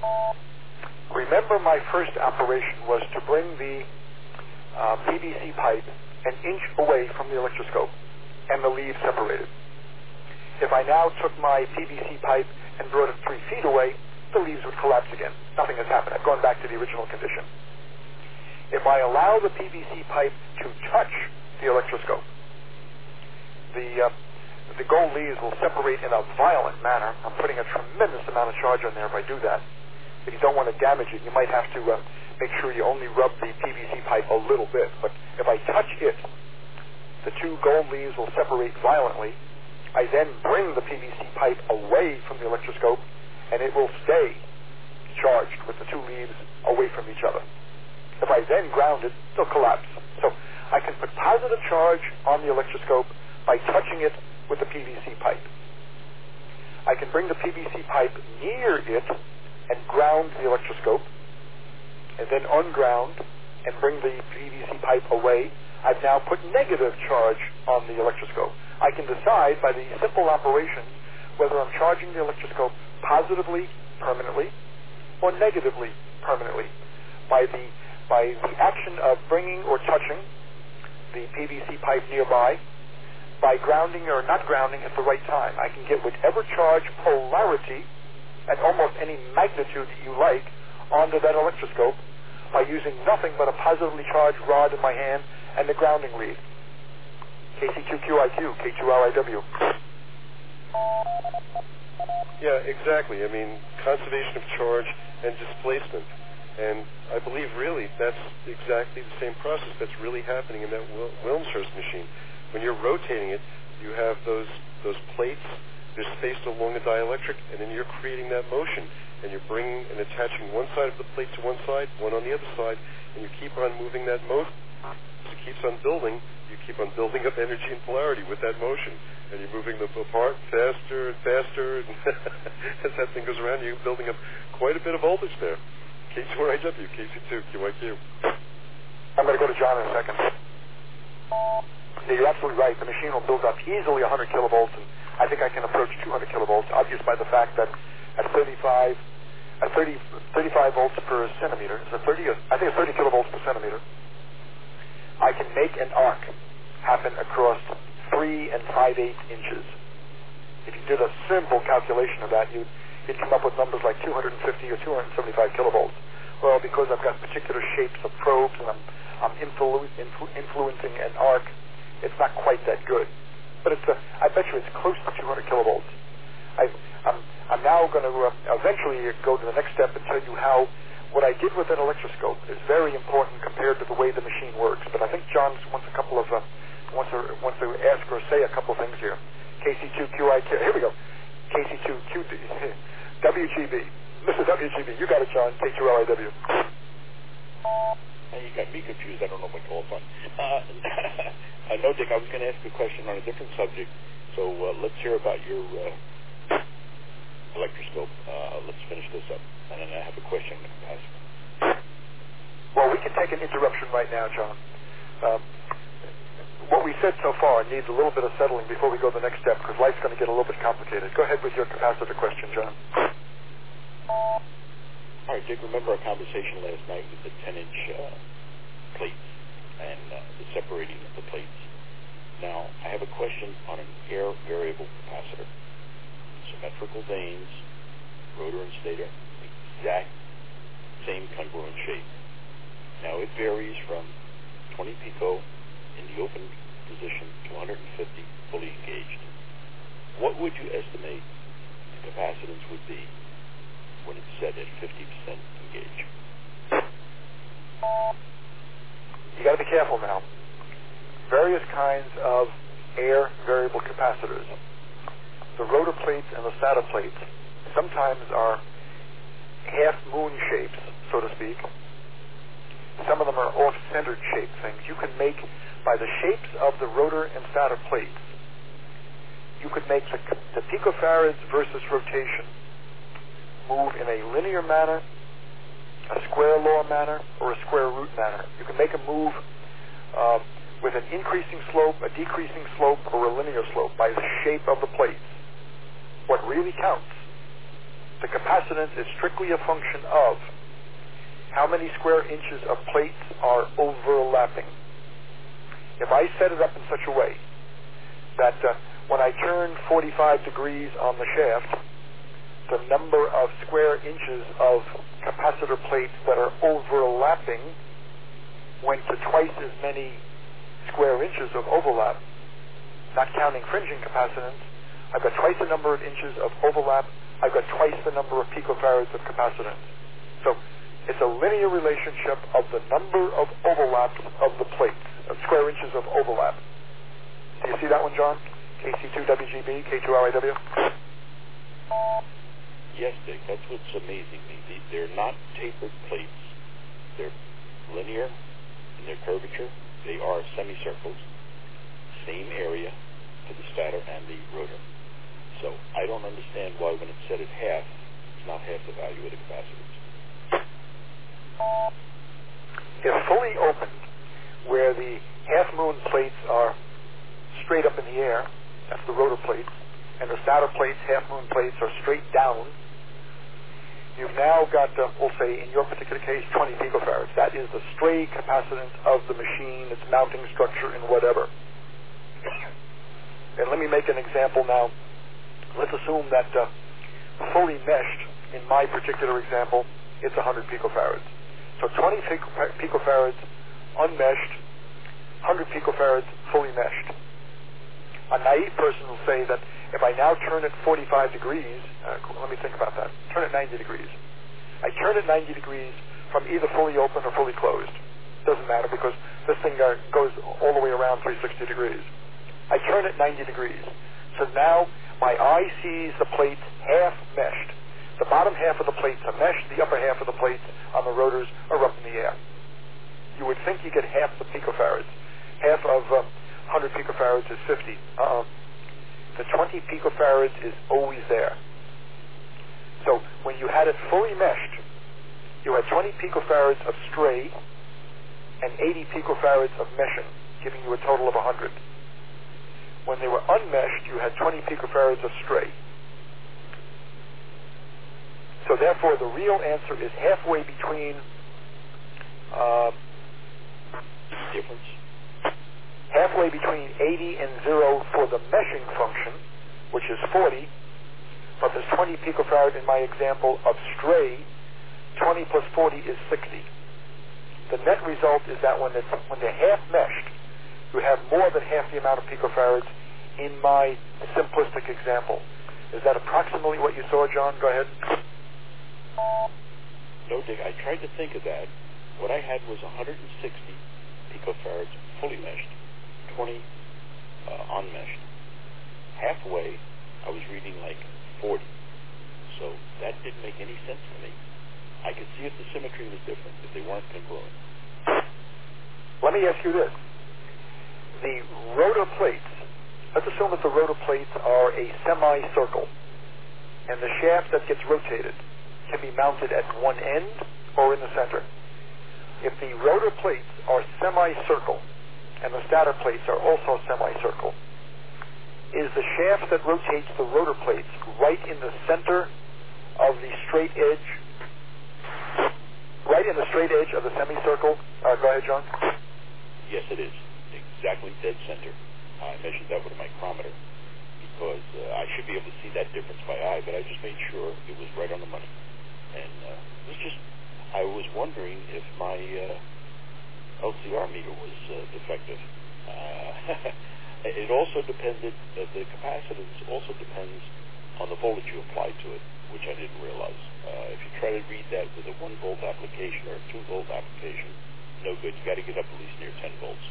Remember, my first operation was to bring the PVC pipe an inch away from the electroscope and the leaves separated. If I now took my PVC pipe and brought it 3 feet away, the leaves would collapse again. Nothing has happened. I've gone back to the original condition. If I allow the PVC pipe to touch the electroscope, the gold leaves will separate in a violent manner. I'm putting a tremendous amount of charge on there if I do that. If you don't want to damage it, you might have to make sure you only rub the PVC pipe a little bit. But if I touch it, the 2 gold leaves will separate violently. I then bring the PVC pipe away from the electroscope, and it will stay charged with the 2 leaves away from each other. If I then ground it, it'll collapse. So I can put positive charge on the electroscope by touching it with the PVC pipe. I can bring the PVC pipe near it and ground the electroscope, and then unground and bring the PVC pipe away. I've now put negative charge on the electroscope. I can decide by the simple operation whether I'm charging the electroscope positively permanently or negatively permanently by the action of bringing or touching the PVC pipe nearby, by grounding or not grounding at the right time. I can get whichever charge polarity at almost any magnitude that you like onto that electroscope by using nothing but a positively charged rod in my hand and the grounding lead. KC2QIQ, K2LIW. Yeah, exactly. I mean, conservation of charge and displacement. And I believe really that's exactly the same process that's really happening in that Wilmshurst machine. When you're rotating it, you have those plates, they're spaced along the dielectric, and then you're creating that motion. And you're bringing and attaching one side of the plate to one side, one on the other side, and you keep on moving that motion. It keeps on building. You keep on building up energy and polarity with that motion. And you're moving them apart faster and faster. And as that thing goes around, you're building up quite a bit of voltage there. K2RIW, KC2QIQ. I'm going to go to John in a second. Yeah, you're absolutely right. The machine will build up easily 100 kilovolts, and I think I can approach 200 kilovolts, obvious by the fact that at 35 volts per centimeter, I think it's 30 kilovolts per centimeter, I can make an arc happen across 3 5/8 inches. If you did a simple calculation of that, you'd come up with numbers like 250 or 275 kilovolts. Well, because I've got particular shapes of probes and I'm influencing an arc, it's not quite that good. But I bet you it's close to 200 kilovolts. I'm now going to eventually go to the next step and tell you how what I did with that electroscope is very important compared to the way the machine works. But I think John wants to ask or say a couple of things here. KC2QIQ. Here we go. KC2QD. WGB. Mr. WGB. You got it, John. K2LIW. You got me confused. I don't know what to call upon. No, Dick, I was going to ask a question on a different subject. So let's hear about your electroscope. Let's finish this up. And then I have a question on the capacitor. Well, we can take an interruption right now, John. What we said so far needs a little bit of settling before we go to the next step, because life's going to get a little bit complicated. Go ahead with your capacitor question, John. All right, Dick, remember our conversation last night with the 10-inch plates and the separating of the plates. Now, I have a question on an air variable capacitor. Symmetrical vanes, rotor and stator, exact same congruent shape. Now, it varies from 20 pico in the open position to 150 fully engaged. What would you estimate the capacitance would be when it's set at 50% engaged? You got to be careful now. Various kinds of air variable capacitors. The rotor plates and the stator plates sometimes are half-moon shapes, so to speak. Some of them are off-centered shaped things. You can make, by the shapes of the rotor and stator plates, you could make the picofarads versus rotation move in a linear manner, a square law manner, or a square root manner. You can make a move with an increasing slope, a decreasing slope, or a linear slope by the shape of the plates. What really counts The capacitance is strictly a function of how many square inches of plates are overlapping. If I set it up in such a way that when I turn 45 degrees on the shaft, the number of square inches of capacitor plates that are overlapping went to twice as many square inches of overlap, not counting fringing capacitance, I've got twice the number of inches of overlap, I've got twice the number of picofarads of capacitance. So it's a linear relationship of the number of overlaps of the plates, of square inches of overlap. Do you see that one, John? KC2WGB, K2RIW? Yes, Dick, that's what's amazing me. They're not tapered plates. They're linear in their curvature. They are semicircles, same area for the stator and the rotor. So I don't understand why when it's set at half, it's not half the value of the capacitors. If fully opened, where the half-moon plates are straight up in the air, that's the rotor plates, and the stator plates, half-moon plates, are straight down, you've now got, we'll say, in your particular case, 20 picofarads. That is the stray capacitance of the machine, its mounting structure, and whatever. And let me make an example now. Let's assume that fully meshed, in my particular example, it's 100 picofarads. So 20 picofarads unmeshed, 100 picofarads fully meshed. A naive person will say that if I now turn it 45 degrees, let me think about that, turn it 90 degrees. I turn it 90 degrees from either fully open or fully closed. Doesn't matter because this thing goes all the way around 360 degrees. I turn it 90 degrees. So now my eye sees the plates half meshed. The bottom half of the plates are meshed, the upper half of the plates on the rotors are up in the air. You would think you get half the picofarads. Half of 100 picofarads is 50. The 20 picofarads is always there. So when you had it fully meshed, you had 20 picofarads of stray and 80 picofarads of meshing, giving you a total of 100. When they were unmeshed, you had 20 picofarads of stray. So therefore, the real answer is halfway between difference. Halfway between 80 and 0 for the meshing function, which is 40, but there's 20 picofarad in my example of stray. 20 plus 40 is 60. The net result is that when they're half meshed, you have more than half the amount of picofarads in my simplistic example. Is that approximately what you saw, John? Go ahead. No, Dick, I tried to think of that. What I had was 160 picofarads fully meshed, 20 unmeshed. Halfway, I was reading like 40. So that didn't make any sense to me. I could see if the symmetry was different, if they weren't congruent. Let me ask you this. The rotor plates, let's assume that the rotor plates are a semicircle, and the shaft that gets rotated can be mounted at one end or in the center. If the rotor plates are semicircle, and the stator plates are also semicircle, is the shaft that rotates the rotor plates right in the center of the straight edge? Right in the straight edge of the semicircle? Go ahead, John. Yes, it is. Exactly dead center. I measured that with a micrometer because I should be able to see that difference by eye, but I just made sure it was right on the money. And it was just, I was wondering if my LCR meter was defective. It also depended, the capacitance also depends on the voltage you apply to it, which I didn't realize. If you try to read that with a 1 volt application or a 2 volt application, no good. You got to get up at least near 10 volts.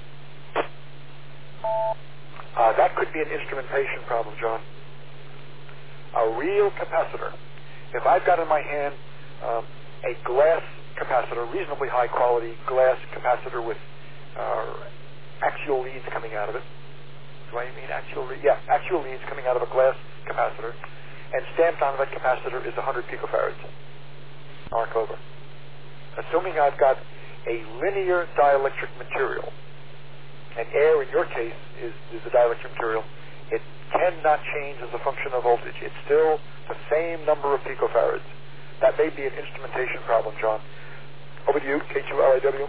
That could be an instrumentation problem, John. A real capacitor. If I've got in my hand a glass capacitor, reasonably high quality glass capacitor with axial leads coming out of it. Do I mean axial leads? Yeah, axial leads coming out of a glass capacitor. And stamped on that capacitor is 100 picofarads. Arc over. Assuming I've got a linear dielectric material, and air in your case is the dielectric material, it cannot change as a function of voltage. It's still the same number of picofarads. That may be an instrumentation problem, John. Over to you, K2LIW.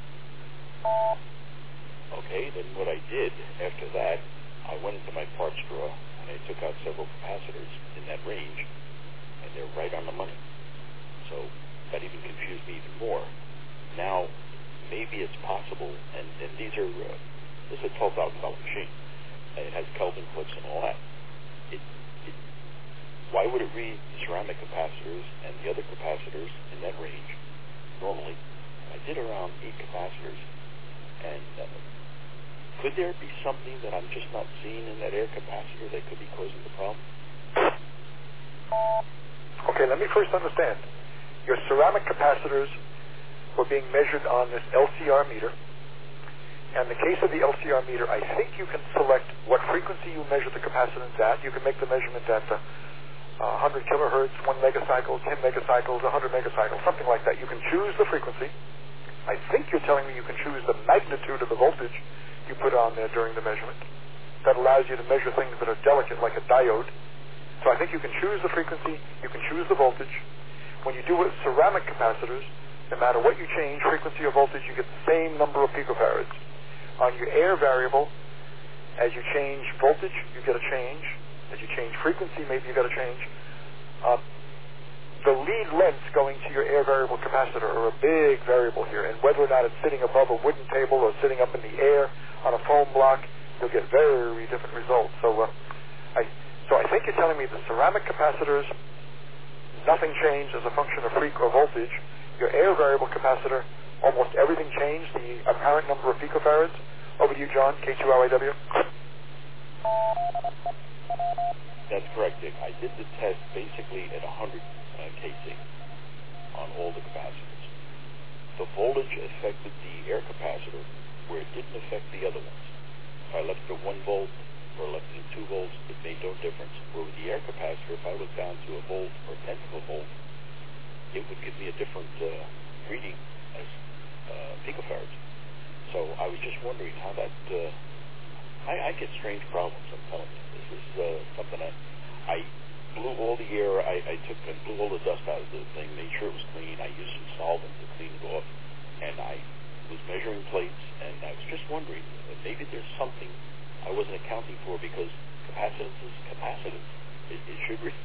Okay, then what I did after that, I went into my parts drawer and I took out several capacitors in that range, and they're right on the money. So that even confused me even more. Now, maybe it's possible, and these are, this is a $12,000 machine. It has Kelvin clips and all that. Why would it read ceramic capacitors and the other capacitors in that range normally? I did around 8 capacitors, and could there be something that I'm just not seeing in that air capacitor that could be causing the problem? Okay, let me first understand. Your ceramic capacitors were being measured on this LCR meter. And in the case of the LCR meter, I think you can select what frequency you measure the capacitance at. You can make the measurement at 100 kilohertz, 1 megacycle, 10 megacycles, 100 megacycles, something like that. You can choose the frequency. I think you're telling me you can choose the magnitude of the voltage you put on there during the measurement. That allows you to measure things that are delicate, like a diode. So I think you can choose the frequency, you can choose the voltage. When you do it with ceramic capacitors, no matter what you change, frequency or voltage, you get the same number of picofarads. On your air variable, as you change voltage, you get a change. As you change frequency, maybe you get a change. The lead lengths going to your air variable capacitor are a big variable here, and whether or not it's sitting above a wooden table or sitting up in the air on a foam block, you'll get very different results. So I think you're telling me the ceramic capacitors, nothing changed as a function of freq or voltage. Your air variable capacitor, almost everything changed, the apparent number of picofarads. Over to you, John, K2LIW. That's correct, Dick. I did the test basically at 100 kC on all the capacitors. The voltage affected the air capacitor where it didn't affect the other ones. If I left it at 1 volt or left it at 2 volts, it made no difference. Where with the air capacitor, if I was down to a volt or a tenth of a volt, it would give me a different reading as picofarads. So I was just wondering how that... I get strange problems, I'm telling you. This is something I blew all the air, I took and blew all the dust out of the thing, made sure it was clean. I used some solvent to clean it off, and I was measuring plates, and I was just wondering, maybe there's something I wasn't accounting for, because capacitance is capacitance. It should read.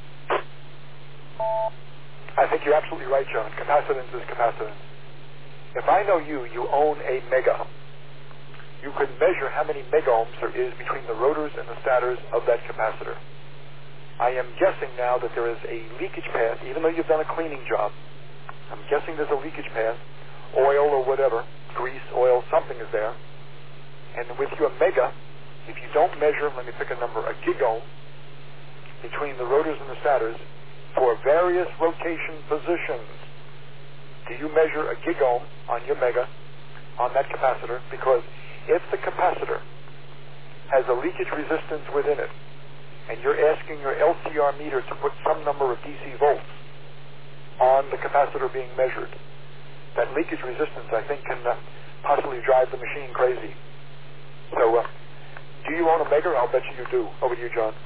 I think you're absolutely right, John. Capacitance is capacitance. If I know you own a mega. You could measure how many megohms there is between the rotors and the stators of that capacitor. I am guessing now that there is a leakage path, even though you've done a cleaning job. I'm guessing there's a leakage path, oil or whatever, grease, oil, something is there. And with your mega, if you don't measure, let me pick a number, a gigohm between the rotors and the stators for various rotation positions, do you measure a gigohm on your mega, on that capacitor? Because if the capacitor has a leakage resistance within it, and you're asking your LCR meter to put some number of DC volts on the capacitor being measured, that leakage resistance, I think, can possibly drive the machine crazy. So, do you own a mega? I'll bet you do. Over to you, John.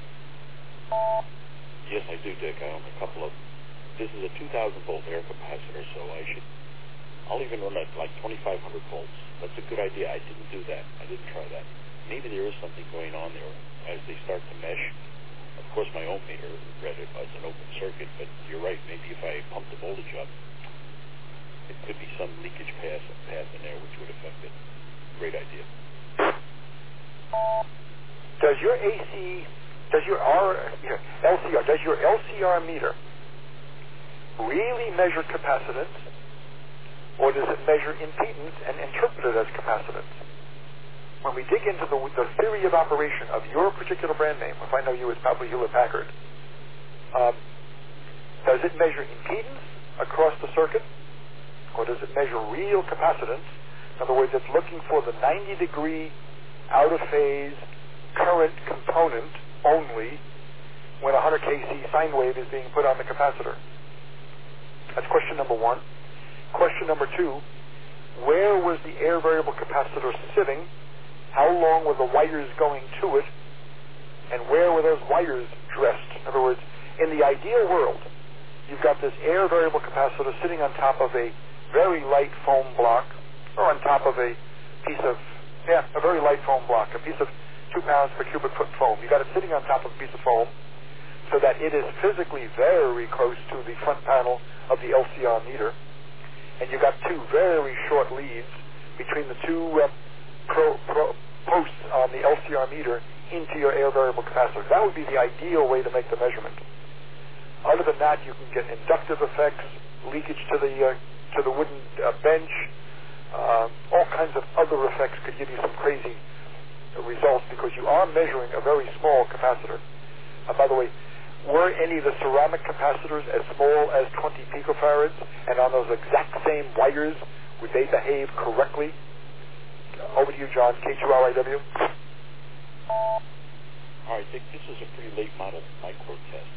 Yes, I do, Dick. I own a couple of them. This is a 2,000 volt air capacitor, so I'll even run it like 2,500 volts. That's a good idea. I didn't do that. I didn't try that. Maybe there is something going on there as they start to mesh. Of course, my own meter read it as an open circuit, but you're right. Maybe if I pump the voltage up, it could be some leakage path in there which would affect it. Great idea. Does your LCR meter really measure capacitance, or does it measure impedance and interpret it as capacitance? When we dig into the theory of operation of your particular brand name, if I know you, it's probably Hewlett-Packard, does it measure impedance across the circuit, or does it measure real capacitance? In other words, it's looking for the 90-degree out-of-phase current component only when a 100 kC sine wave is being put on the capacitor. That's question number one. Question number two, where was the air variable capacitor sitting? How long were the wires going to it And where were those wires dressed? In other words, in the ideal world, you've got this air variable capacitor sitting on top of a very light foam block, or on top of a piece of, a very light foam block, a piece of 2 pounds per cubic foot foam. You've got it sitting on top of a piece of foam so that it is physically very close to the front panel of the LCR meter. And you've got 2 very short leads between the 2 posts on the LCR meter into your air variable capacitor. That would be the ideal way to make the measurement. Other than that, you can get inductive effects, leakage to the wooden bench, all kinds of other effects could give you some crazy results because you are measuring a very small capacitor. By the way, were any of the ceramic capacitors as small as 20 picofarads, and on those exact same wires, would they behave correctly? Over to you, John, K2RIW. All right, Dick, this is a pretty late model micro test,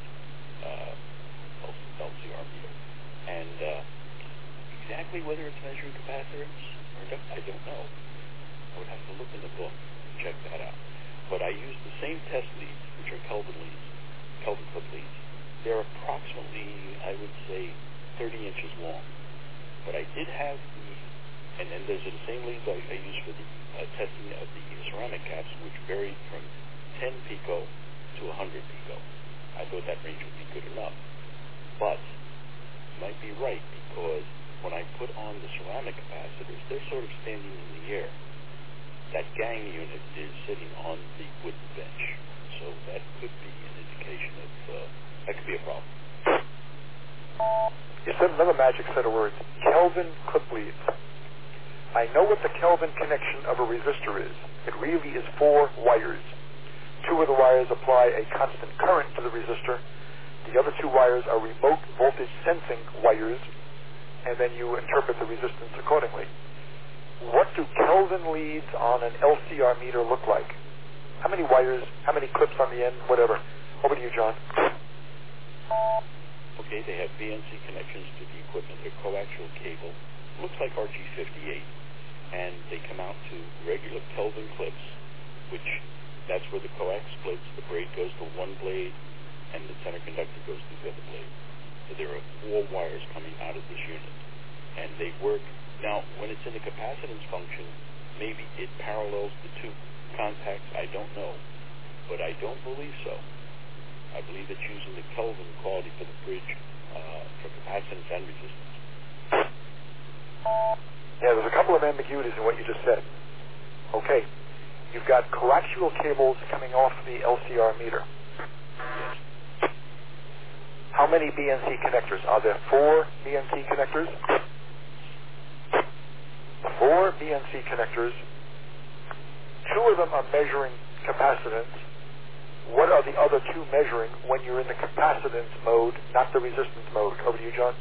LCR meter. And exactly whether it's measuring capacitance or I don't know. I would have to look in the book and check that out. But I used the same test leads, which are Kelvin clip leads. They're approximately, I would say, 30 inches long. But I did have and then those are the same leads I used for the testing of the ceramic caps, which varied from 10 pico to 100 pico. I thought that range would be good enough. But you might be right, because when I put on the ceramic capacitors, they're sort of standing in the air. That gang unit is sitting on the wooden bench. So that could be an indication of, that could be a problem. You said another magic set of words, Kelvin clip leads. I know what the Kelvin connection of a resistor is. It really is 4 wires. 2 of the wires apply a constant current to the resistor. The other 2 wires are remote voltage sensing wires, and then you interpret the resistance accordingly. What do Kelvin leads on an LCR meter look like? How many wires, how many clips on the end, whatever? Over to you, John. Okay, they have BNC connections to the equipment. They're coaxial cable. Looks like RG58. And they come out to regular Kelvin clips, which that's where the coax splits. The braid goes to one blade, and the center conductor goes to the other blade. So there are 4 wires coming out of this unit. And they work. Now, when it's in the capacitance function, maybe it parallels the 2 contacts. I don't know. But I don't believe so. I believe it's using the Kelvin quality for the bridge for capacitance and resistance. Yeah, there's a couple of ambiguities in what you just said. Okay, you've got coaxial cables coming off the LCR meter. How many BNC connectors? Are there 4 BNC connectors? 4 BNC connectors. 2 of them are measuring capacitance. What are the other 2 measuring when you're in the capacitance mode, not the resistance mode? Over to you, John.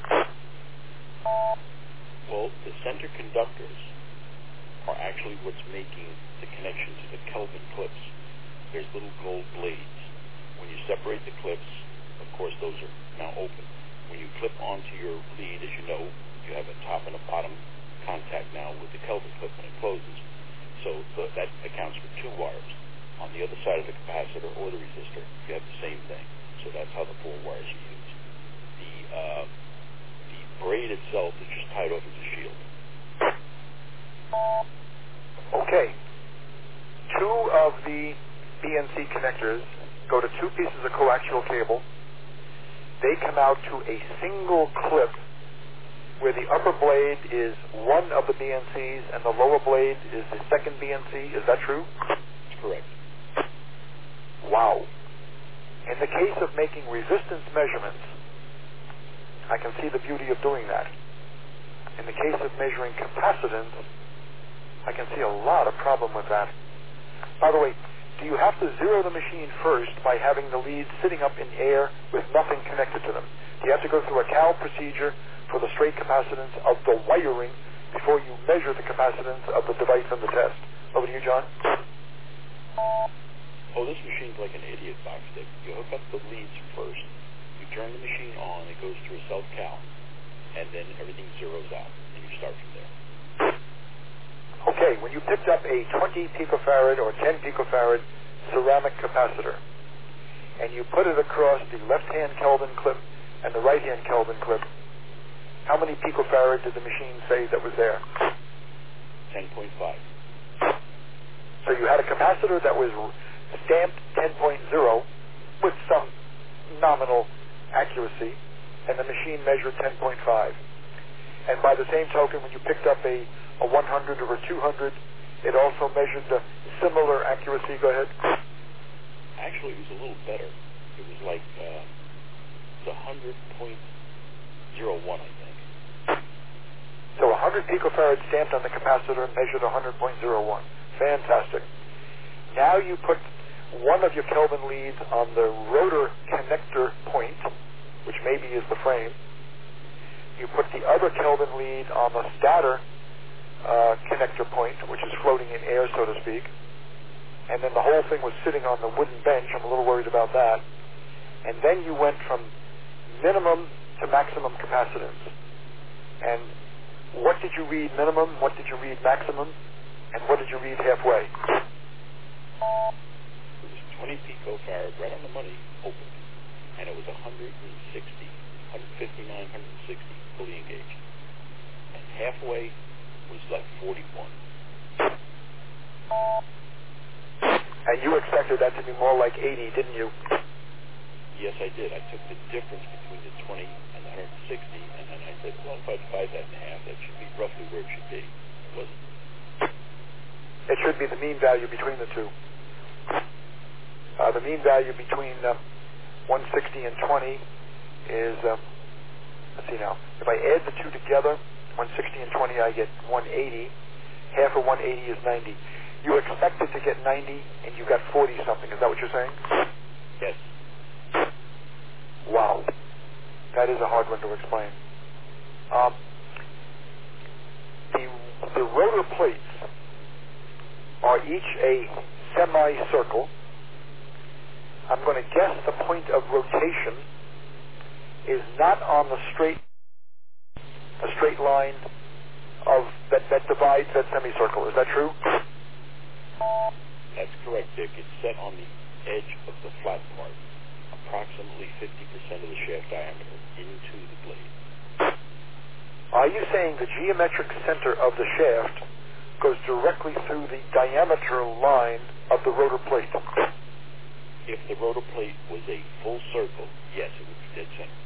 Well, the center conductors are actually what's making the connection to the Kelvin clips. There's little gold blades. When you separate the clips, of course, those are now open. When you clip onto your lead, as you know, you have a top and a bottom contact now with the Kelvin clip when it closes. So that accounts for 2 wires. On the other side of the capacitor or the resistor, you have the same thing. So that's how the 4 wires are used. The braid itself is just tied off as a shield. Okay. 2 of the BNC connectors go to 2 pieces of coaxial cable. They come out to a single clip where the upper blade is one of the BNCs and the lower blade is the second BNC. Is that true? That's correct. Wow. In the case of making resistance measurements, I can see the beauty of doing that. In the case of measuring capacitance, I can see a lot of problem with that. By the way, do you have to zero the machine first by having the leads sitting up in air with nothing connected to them? Do you have to go through a CAL procedure for the straight capacitance of the wiring before you measure the capacitance of the device in the test? Over to you, John. Oh, this machine's like an idiot box stick. You hook up the leads first. You turn the machine on, it goes through a self-cal, and then everything zeroes out, and you start from there. Okay, when you picked up a 20 picofarad or 10 picofarad ceramic capacitor, and you put it across the left-hand Kelvin clip and the right-hand Kelvin clip, how many picofarad did the machine say that was there? 10.5. So you had a capacitor that was stamped 10.0 with some nominal accuracy, and the machine measured 10.5. And by the same token, when you picked up a 100 or a 200, it also measured the similar accuracy. Go ahead. Actually, it was a little better. It was like the 100.01, I think. So 100 picofarad stamped on the capacitor measured 100.01. Fantastic. Now you put one of your Kelvin leads on the rotor connector point, which maybe is the frame. You put the other Kelvin lead on the stator connector point, which is floating in air, so to speak. And then the whole thing was sitting on the wooden bench. I'm a little worried about that. And then you went from minimum to maximum capacitance. And what did you read minimum? What did you read maximum? And what did you read halfway? It was 20 picofarad, right on the money, open. And it was 160, 159, 160, fully engaged. And halfway was like 41. And you expected that to be more like 80, didn't you? Yes, I did. I took the difference between the 20 and the 160, and then I said, well, if I divide that in half, that should be roughly where it should be. It wasn't. It should be the mean value between the two. The mean value between 160 and 20 is, let's see now, if I add the two together, 160 and 20, I get 180. Half of 180 is 90. You expected to get 90, and you got 40-something. Is that what you're saying? Yes. Wow. That is a hard one to explain. The rotor plates are each a semicircle. I'm going to guess the point of rotation is not on the straight line of that divides that semicircle. Is that true? That's correct, Dick. It's set on the edge of the flat part, approximately 50% of the shaft diameter into the blade. Are you saying the geometric center of the shaft goes directly through the diameter line of the rotor plate? If the rotor plate was a full circle, yes, it would be dead center.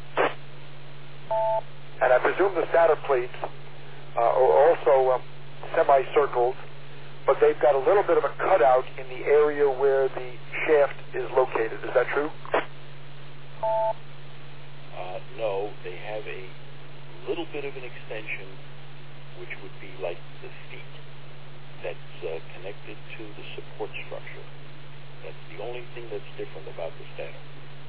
And I presume the stator plates are also semicircles, but they've got a little bit of a cutout in the area where the shaft is located. Is that true? No, they have a little bit of an extension, which would be like the feet that's connected to the support structure. That's the only thing that's different about the stator.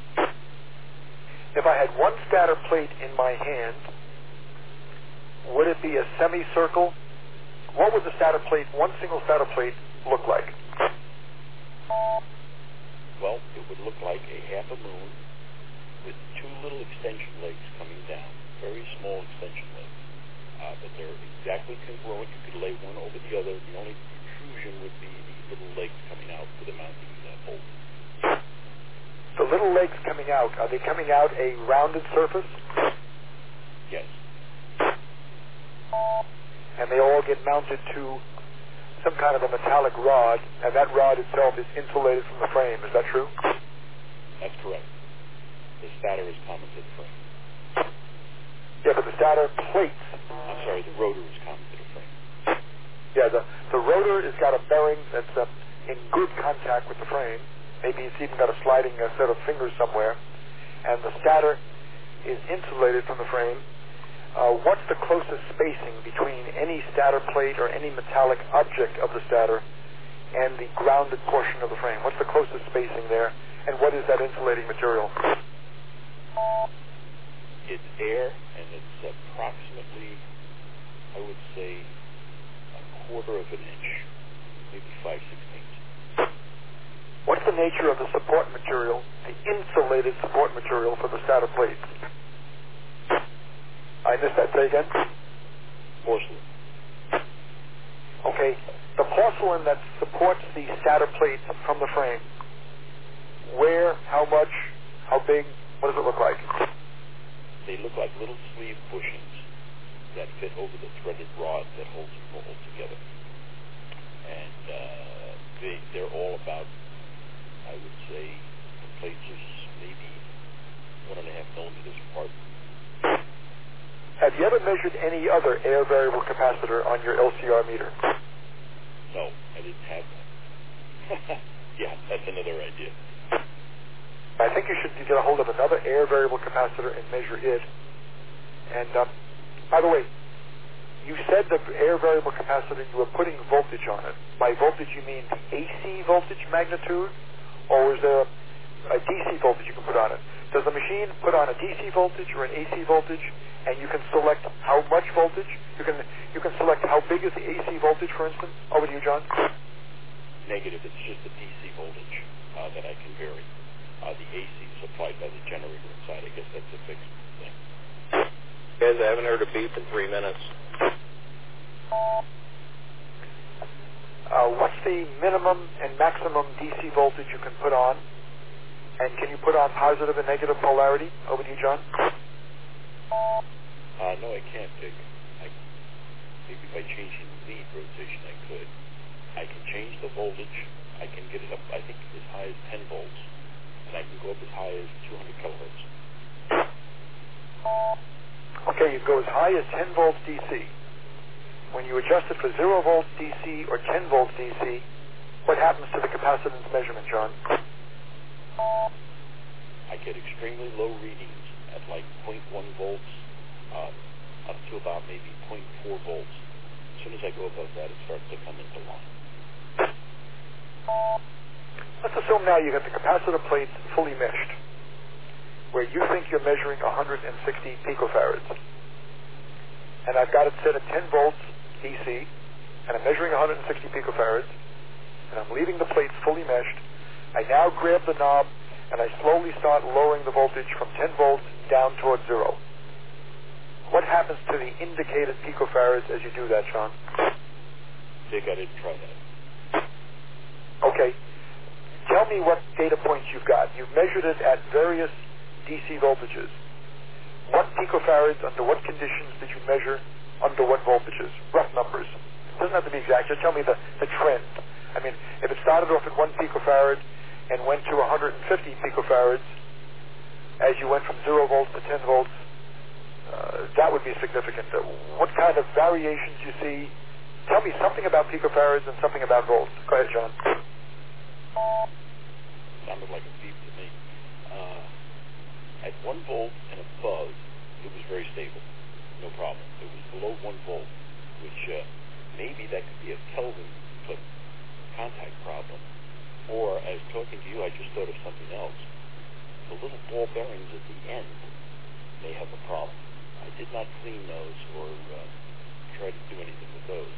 If I had one stator plate in my hand, would it be a semicircle? What would the stator plate, one single stator plate, look like? Well, it would look like a half a moon with two little extension legs coming down, very small extension legs. But they're exactly congruent. You could lay one over the other. The only protrusion would be the little legs coming out for the mounting bolt. The little legs coming out, are they coming out a rounded surface? Yes. And they all get mounted to some kind of a metallic rod, and that rod itself is insulated from the frame. Is that true? That's correct. The stator is common to the frame. Yeah, but the stator plates. I'm sorry, the rotor is common to the frame. Yeah, the rotor has got a bearing that's in good contact with the frame. Maybe it's even got a sliding set of fingers somewhere. And the stator is insulated from the frame. What's the closest spacing between any stator plate or any metallic object of the stator and the grounded portion of the frame? What's the closest spacing there? And what is that insulating material? It's air, and it's approximately, I would say, a quarter of an inch, maybe 5/16. What's the nature of the support material, the insulated support material for the stator plates? I missed that. Say again? Porcelain. Okay. The porcelain that supports the stator plates from the frame, Where? How much? How big? What does it look like? They look like little sleeve bushings that fit over the threaded rod that holds them all together. And they're all about, I would say, the plates are maybe 1.5 millimeters apart. Have you ever measured any other air variable capacitor on your LCR meter? No, I didn't have that. Yeah, that's another idea. I think you should get a hold of another air variable capacitor and measure it. And by the way, you said the air variable capacitor, you were putting voltage on it. By voltage, you mean the AC voltage magnitude, or is there a DC voltage you can put on it? Does the machine put on a DC voltage or an AC voltage, and you can select how much voltage? You can select how big is the AC voltage, for instance. Over to you, John. Negative. It's just the DC voltage that I can vary. The AC is supplied by the generator inside. I guess that's a fixed thing. Guys, I haven't heard a beep in 3 minutes. What's the minimum and maximum DC voltage you can put on? And can you put on positive and negative polarity? Over to you, John. No, I can't, Dick. Maybe by changing the lead rotation I could. I can change the voltage. I can get it up, I think, as high as 10 volts. And I can go up as high as 200 kilohertz. Okay, you go as high as 10 volts DC. When you adjust it for 0 volts DC or 10 volts DC, what happens to the capacitance measurement, John? I get extremely low readings at like 0.1 volts up to about maybe 0.4 volts. As soon as I go above that, it starts to come into line. Let's assume now you got the capacitor plates fully meshed, where you think you're measuring 160 picofarads. And I've got it set at 10 volts DC, and I'm measuring 160 picofarads, and I'm leaving the plates fully meshed. I now grab the knob, and I slowly start lowering the voltage from 10 volts down towards 0. What happens to the indicated picofarads as you do that, Sean? Dick, I didn't try that. Okay. Tell me what data points you've got. You've measured it at various DC voltages. What picofarads, under what conditions did you measure, under what voltages? Rough numbers. It doesn't have to be exact. Just tell me the trend. I mean, if it started off at 1 picofarad and went to 150 picofarads as you went from 0 volts to 10 volts, that would be significant. What kind of variations you see? Tell me something about picofarads and something about volts. Go ahead, John. Sounded like a beep to me. At 1 volt and above, it was very stable. No problem. It was below 1 volt, which maybe that could be a Kelvin foot contact problem. Or, as talking to you, I just thought of something else. The little ball bearings at the end may have a problem. I did not clean those or try to do anything with those.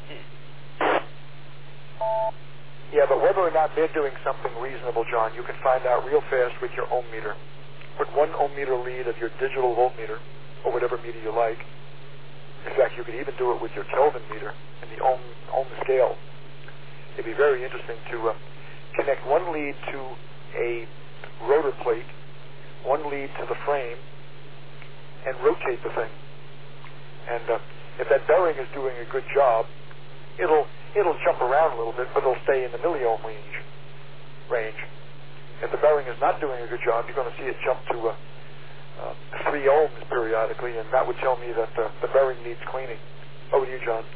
Yeah, but whether or not they're doing something reasonable, John, you can find out real fast with your ohm meter. Put 1 ohm meter lead of your digital voltmeter, or whatever meter you like. In fact, you could even do it with your Kelvin meter and the ohm scale. It'd be very interesting to connect 1 lead to a rotor plate, 1 lead to the frame, and rotate the thing. And if that bearing is doing a good job, it'll jump around a little bit, but it'll stay in the milliohm range. If the bearing is not doing a good job, you're going to see it jump to 3 ohms periodically, and that would tell me that the bearing needs cleaning. Over to you, John.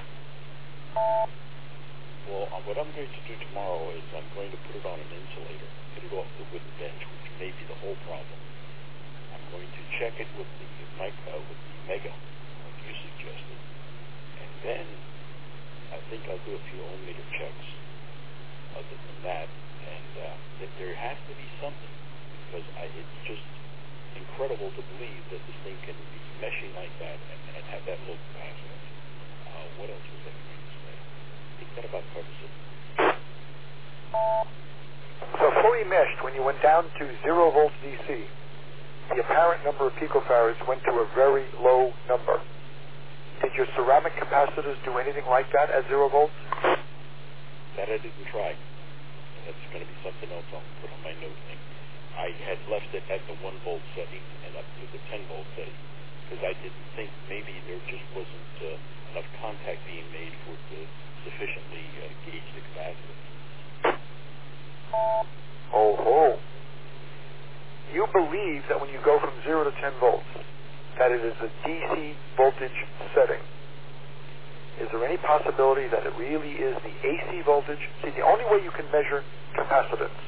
Well, what I'm going to do tomorrow is I'm going to put it on an insulator, get it off the wooden bench, which may be the whole problem. I'm going to check it with the Mega, like you suggested, and then I think I'll do a few ohm meter checks. Other than that, and there has to be something, because it's just incredible to believe that this thing can be meshing like that and have that low capacitance. What else was I going to say? I think that about covers it. So fully meshed, when you went down to 0 volts DC, the apparent number of picofarads went to a very low number. Did your ceramic capacitors do anything like that at 0 volts? That I didn't try. That's going to be something else I'll put on my note thing. I had left it at the 1 volt setting and up to the 10 volt setting because I didn't think maybe there just wasn't enough contact being made for it to sufficiently gauge the capacitance. Oh. You believe that when you go from 0 to 10 volts, that it is a DC voltage setting. Is there any possibility that it really is the AC voltage? See, the only way you can measure capacitance,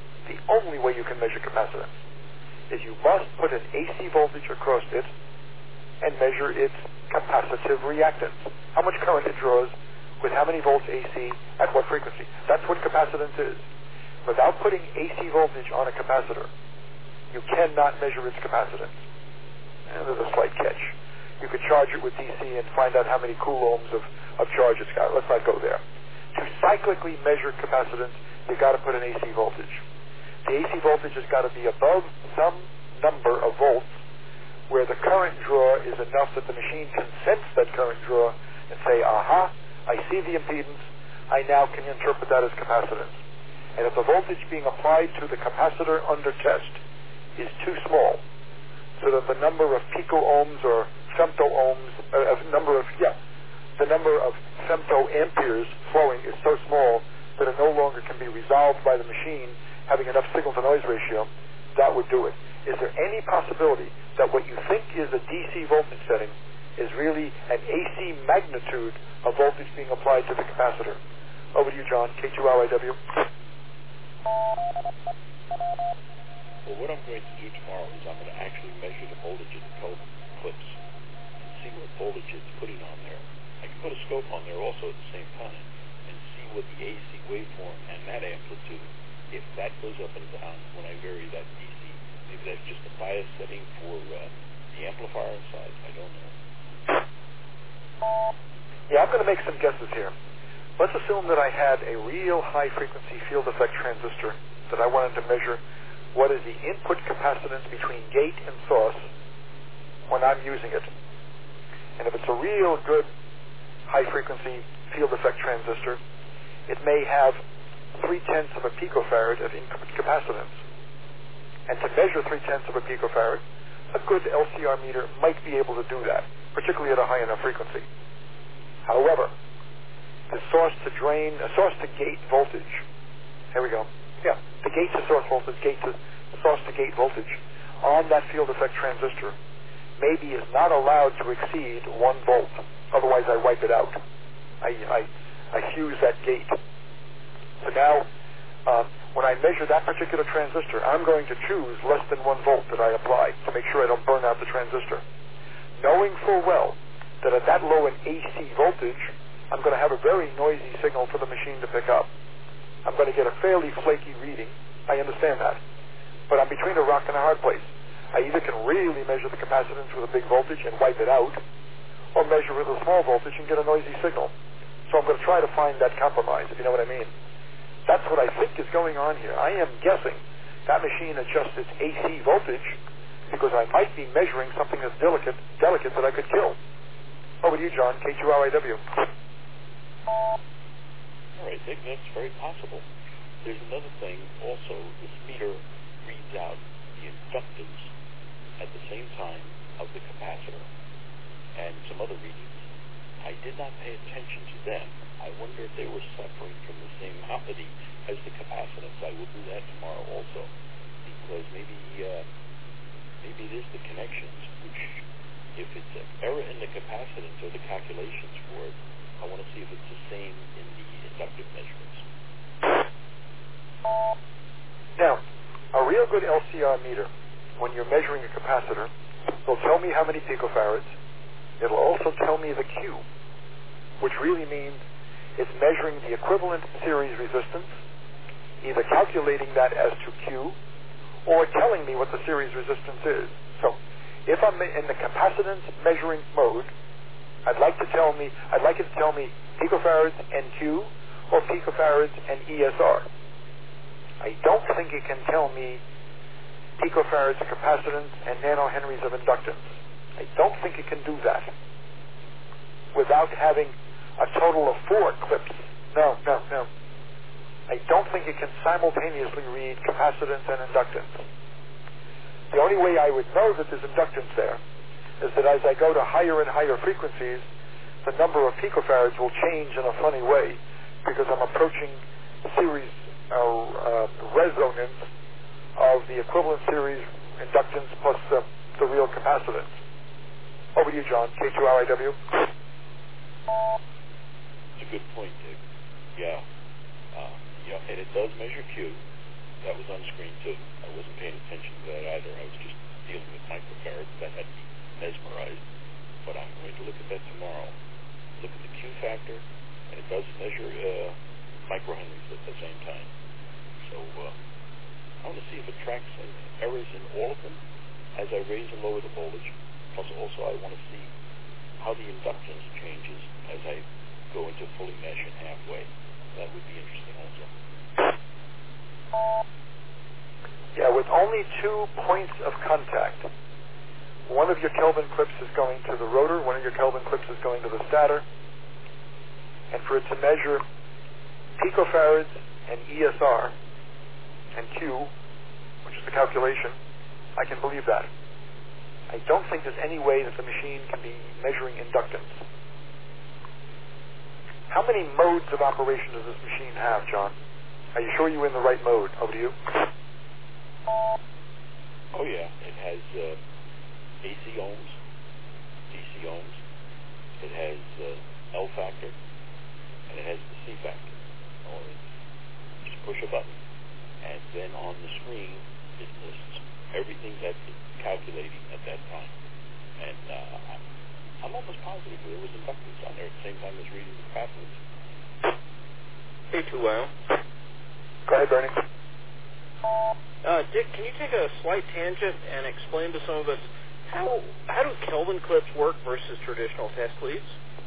is you must put an AC voltage across it and measure its capacitive reactance. How much current it draws with how many volts AC at what frequency. That's what capacitance is. Without putting AC voltage on a capacitor, you cannot measure its capacitance. And there's a slight catch. You could charge it with DC and find out how many coulombs of charge it's got. Let's not go there. To cyclically measure capacitance, you've got to put an AC voltage. The AC voltage has got to be above some number of volts where the current draw is enough that the machine can sense that current draw and say, aha, I see the impedance, I now can interpret that as capacitance. And if the voltage being applied to the capacitor under test is too small, so that the number of pico-ohms or femto-ohms, the number of femtoamperes flowing is so small that it no longer can be resolved by the machine having enough signal-to-noise ratio, that would do it. Is there any possibility that what you think is a DC voltage setting is really an AC magnitude of voltage being applied to the capacitor? Over to you, John, K2RIW. Well, what I'm going to do tomorrow is I'm going to actually measure the voltage of the clips and see what voltage it's putting on there. I can put a scope on there also at the same time and see what the AC waveform and that amplitude, if that goes up and down when I vary that DC. Maybe that's just a bias setting for the amplifier inside. I don't know. Yeah, I'm going to make some guesses here. Let's assume that I had a real high-frequency field effect transistor that I wanted to measure what is the input capacitance between gate and source when I'm using it. And if it's a real good high-frequency field effect transistor, it may have 0.3 of a picofarad of input capacitance. And to measure 0.3 of a picofarad, a good LCR meter might be able to do that, particularly at a high enough frequency. However, the source to gate voltage, here we go. Yeah, the gate to source voltage, source to gate voltage on that field effect transistor maybe is not allowed to exceed 1 volt. Otherwise, I wipe it out. I fuse that gate. So now, when I measure that particular transistor, I'm going to choose less than 1 volt that I apply to make sure I don't burn out the transistor. Knowing full well that at that low an AC voltage, I'm going to have a very noisy signal for the machine to pick up. I'm going to get a fairly flaky reading. I understand that. But I'm between a rock and a hard place. I either can really measure the capacitance with a big voltage and wipe it out, or measure with a small voltage and get a noisy signal. So I'm going to try to find that compromise, if you know what I mean. That's what I think is going on here. I am guessing that machine adjusts its AC voltage because I might be measuring something that's delicate that I could kill. Over to you, John, K2RIW. All right, Dick, that's very possible. There's another thing also. This meter reads out the inductance at the same time of the capacitor and some other readings. I did not pay attention to them. I wonder if they were suffering from the same malady as the capacitance. I will do that tomorrow also, because maybe it is the connections, which, if it's an error in the capacitance or the calculations for it, I want to see if it's the same in the inductive measurements. Now, a real good LCR meter, when you're measuring a capacitor, will tell me how many picofarads. It'll also tell me the Q, which really means it's measuring the equivalent series resistance, either calculating that as to Q, or telling me what the series resistance is. So, if I'm in the capacitance measuring mode, I'd like it to tell me picofarads and Q, or picofarads and ESR. I don't think it can tell me picofarads of capacitance and nanohenries of inductance. I don't think it can do that without having a total of 4 clips. No. I don't think it can simultaneously read capacitance and inductance. The only way I would know that there's inductance there is that as I go to higher and higher frequencies, the number of picofarads will change in a funny way because I'm approaching series resonance of the equivalent series inductance plus the real capacitance. Over to you, John. K2RIW. It's a good point, Dick. Yeah. And it does measure Q. That was on screen, too. I wasn't paying attention to that either. I was just dealing with microfarads. That had me mesmerized. But I'm going to look at that tomorrow. Look at the Q factor, and it does measure microhenries at the same time. So I want to see if it tracks errors in all of them as I raise and lower the voltage. Plus, also, I want to see how the inductance changes as I go into fully mesh and halfway. That would be interesting also. Yeah, with only 2 points of contact, one of your Kelvin clips is going to the rotor, one of your Kelvin clips is going to the stator, and for it to measure picofarads and ESR and Q, which is the calculation, I can believe that. I don't think there's any way that the machine can be measuring inductance. How many modes of operation does this machine have, John? Are you sure you're in the right mode? Over to you. Oh, yeah. It has AC ohms, DC ohms. It has L factor, and it has the C factor. Or just push a button, and then on the screen it lists everything that it's calculating at that time. And I'm almost positive there was inductance on there at the same time as reading the capacitance. K2WOW. Go ahead, Bernie. Dick, can you take a slight tangent and explain to some of us how do Kelvin clips work versus traditional test leads?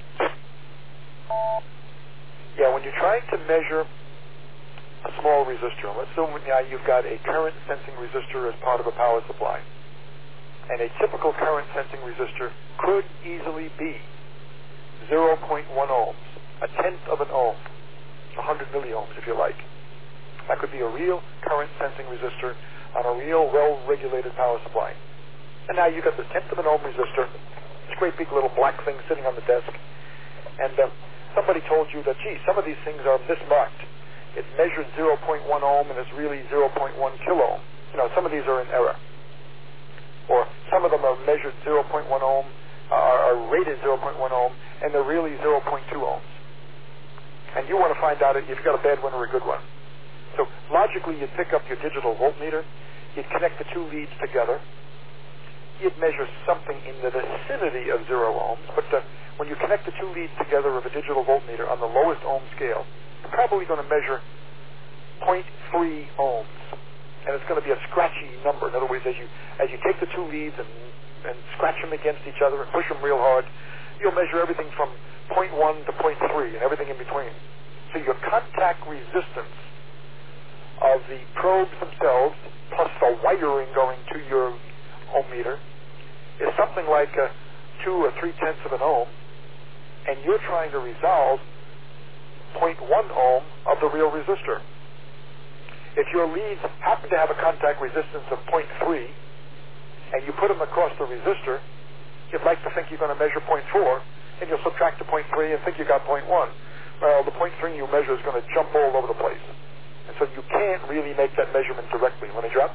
Yeah, when you're trying to measure a small resistor, let's assume now you've got a current sensing resistor as part of a power supply. And a typical current sensing resistor could easily be 0.1 ohms, a tenth of an ohm, 100 milliohms if you like. That could be a real current sensing resistor on a real well-regulated power supply. And now you've got this tenth of an ohm resistor, this great big little black thing sitting on the desk, and somebody told you that, gee, some of these things are mismarked. It's measured 0.1 ohm and it's really 0.1 kilo ohm. You know, some of these are in error. Or some of them are measured 0.1 ohm, are rated 0.1 ohm, and they're really 0.2 ohms. And you want to find out if you've got a bad one or a good one. So logically, you'd pick up your digital voltmeter, you'd connect the 2 leads together, you'd measure something in the vicinity of 0 ohms, but when you connect the 2 leads together of a digital voltmeter on the lowest ohm scale, you're probably going to measure 0.3 ohms. And it's going to be a scratchy number. In other words, as you take the 2 leads and scratch them against each other and push them real hard, you'll measure everything from 0.1 to 0.3 and everything in between. So your contact resistance of the probes themselves, plus the wiring going to your ohm meter, is something like 2 or 3 tenths of an ohm, and you're trying to resolve 0.1 ohm of the real resistor. If your leads happen to have a contact resistance of 0.3, and you put them across the resistor, you'd like to think you're going to measure 0.4, and you'll subtract the 0.3 and think you got 0.1. Well, the 0.3 you measure is going to jump all over the place. And so you can't really make that measurement directly. Let me drop.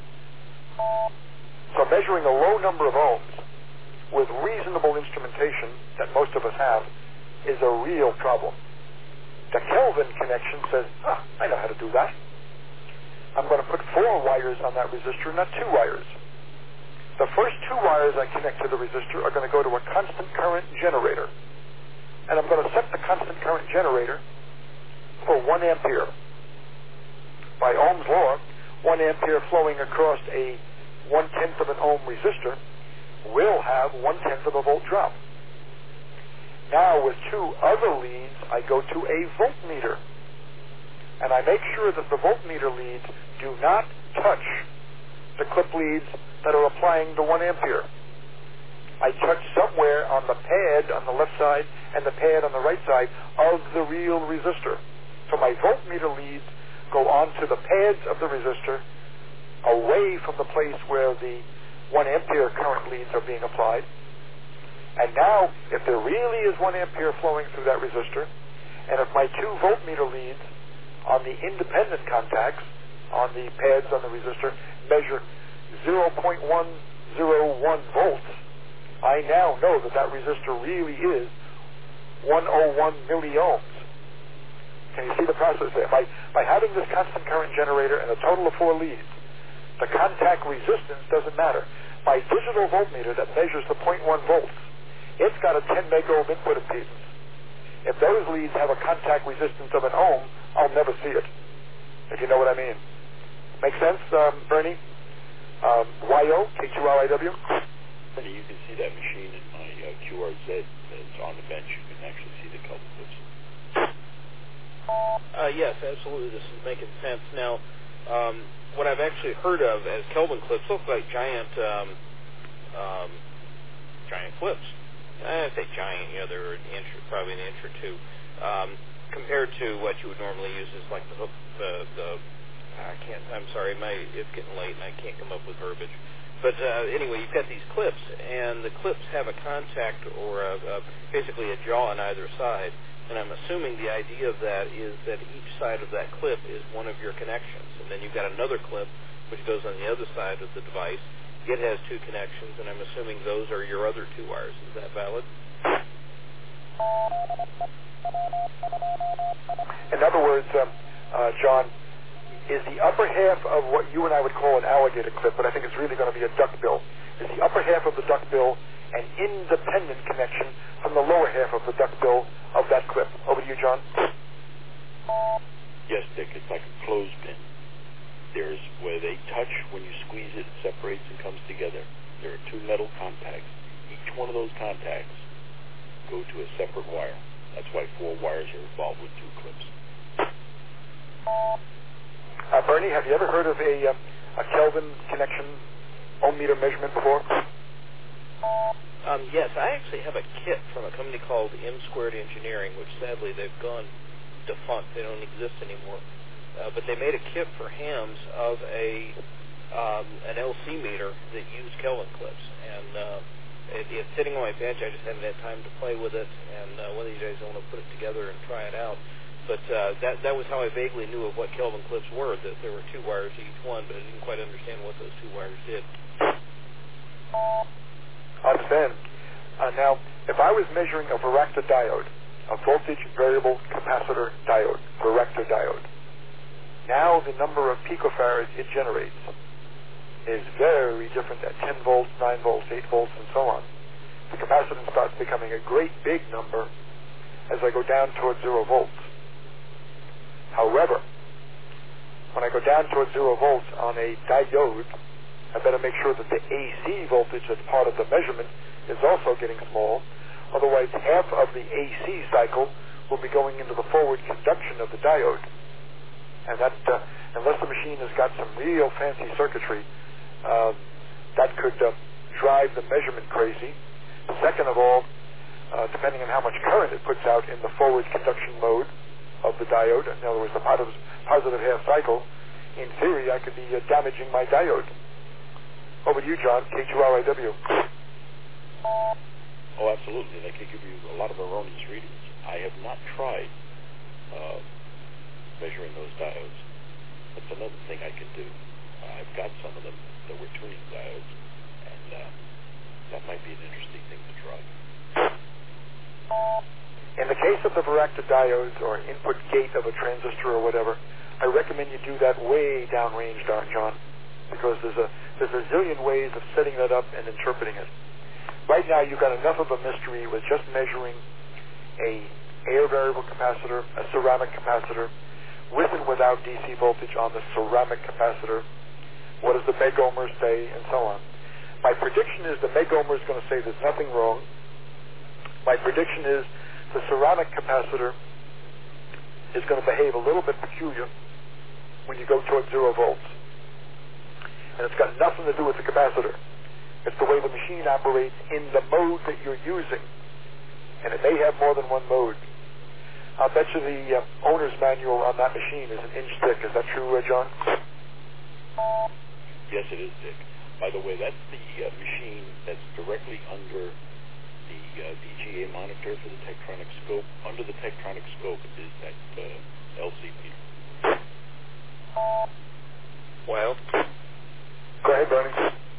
So measuring a low number of ohms with reasonable instrumentation that most of us have is a real problem. The Kelvin connection says, I know how to do that. I'm going to put 4 wires on that resistor, not 2 wires. The first 2 wires I connect to the resistor are going to go to a constant current generator. And I'm going to set the constant current generator for 1 ampere. By Ohm's law, 1 ampere flowing across a 1/10 of an ohm resistor will have 1/10 of a volt drop. Now with 2 other leads, I go to a voltmeter. And I make sure that the voltmeter leads do not touch the clip leads that are applying the 1 ampere. I touch somewhere on the pad on the left side and the pad on the right side of the real resistor. So my voltmeter leads go onto the pads of the resistor, away from the place where the 1 ampere current leads are being applied. And now, if there really is 1 ampere flowing through that resistor, and if my 2 voltmeter leads on the independent contacts on the pads on the resistor measure 0.101 volts, I now know that that resistor really is 101 milliohms. Can you see the process there? By having this constant current generator and a total of 4 leads, the contact resistance doesn't matter. My digital voltmeter that measures the 0.1 volts, it's got a 10 megohm input impedance. If those leads have a contact resistance of an ohm, I'll never see it, if you know what I mean. Make sense, Bernie? YO, K2RIW? You can see that machine in my QRZ that's on the bench. You can actually see the Kelvin clips. Yes, absolutely. This is making sense. Now, what I've actually heard of as Kelvin clips look like giant clips. I say giant, they're probably an inch or two, compared to what you would normally use as like the hook, I'm sorry, it's getting late and I can't come up with verbiage. But anyway, you've got these clips, and the clips have a contact or basically a jaw on either side. And I'm assuming the idea of that is that each side of that clip is one of your connections. And then you've got another clip which goes on the other side of the device. It has 2 connections, and I'm assuming those are your other 2 wires. Is that valid? In other words, John, is the upper half of what you and I would call an alligator clip, but I think it's really going to be a duckbill, is the upper half of the duckbill an independent connection from the lower half of the duckbill of that clip? Over to you, John. Yes, Dick, it's like a clothespin. There's where they touch, when you squeeze it, it separates and comes together. There are 2 metal contacts. Each one of those contacts go to a separate wire. That's why 4 wires are involved with 2 clips. Bernie, have you ever heard of a Kelvin connection ohm meter measurement before? Yes, I actually have a kit from a company called M Squared Engineering, which sadly they've gone defunct. They don't exist anymore. But they made a kit for hams of an LC meter that used Kelvin clips. And it's sitting on my bench. I just haven't had time to play with it. And one of these days I want to put it together and try it out. But that was how I vaguely knew of what Kelvin clips were, that there were 2 wires to each one, but I didn't quite understand what those 2 wires did. I understand. Now, if I was measuring a varactor diode, a voltage variable capacitor diode, varactor diode, now the number of picofarads it generates is very different at 10 volts, 9 volts, 8 volts, and so on. The capacitance starts becoming a great big number as I go down towards 0 volts. However, when I go down towards 0 volts on a diode, I better make sure that the AC voltage that's part of the measurement is also getting small. Otherwise, half of the AC cycle will be going into the forward conduction of the diode. And that, unless the machine has got some real fancy circuitry, that could drive the measurement crazy. Second of all, depending on how much current it puts out in the forward conduction mode of the diode, in other words, the positive half cycle, in theory, I could be damaging my diode. Over to you, John, K2RIW. Oh, absolutely. They could give you a lot of erroneous readings. I have not tried measuring those diodes. That's another thing I can do. I've got some of them that were tuning diodes, and that might be an interesting thing to try. In the case of the varactor diodes or input gate of a transistor or whatever, I recommend you do that way downrange, John, because there's a zillion ways of setting that up and interpreting it. Right now, you've got enough of a mystery with just measuring a air variable capacitor, a ceramic capacitor, with and without DC voltage on the ceramic capacitor. What does the megohmer say, and so on. My prediction is the megohmer is going to say there's nothing wrong. My prediction is the ceramic capacitor is going to behave a little bit peculiar when you go towards 0 volts. And it's got nothing to do with the capacitor. It's the way the machine operates in the mode that you're using. And it may have more than one mode. I'll bet you the owner's manual on that machine is an inch thick. Is that true, John? Yes, it is, Dick. By the way, that's the machine that's directly under the VGA monitor for the Tektronix scope. Under the Tektronix scope is that LC meter. Well, go ahead, Bernie.